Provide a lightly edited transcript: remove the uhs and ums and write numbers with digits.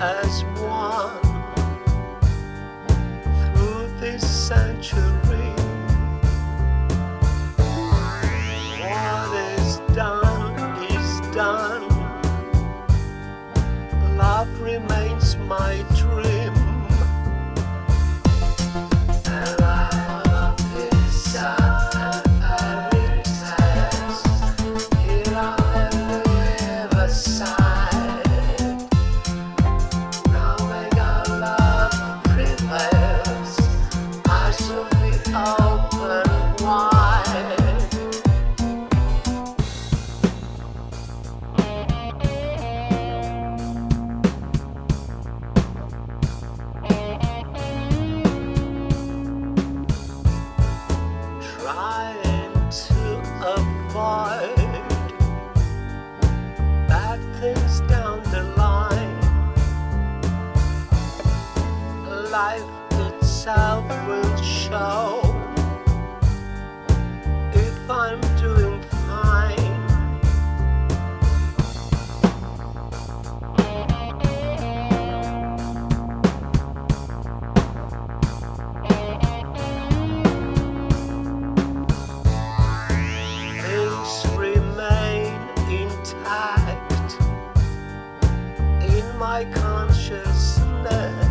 as one through this century. What is done is done. Love remains my dream. And I love this sad every text. Here I ever sighed. Now when our love prevails, I shall be open wide. Trying to avoid bad things down the line. Life itself will show if I'm doing fine. Things remain intact in my consciousness.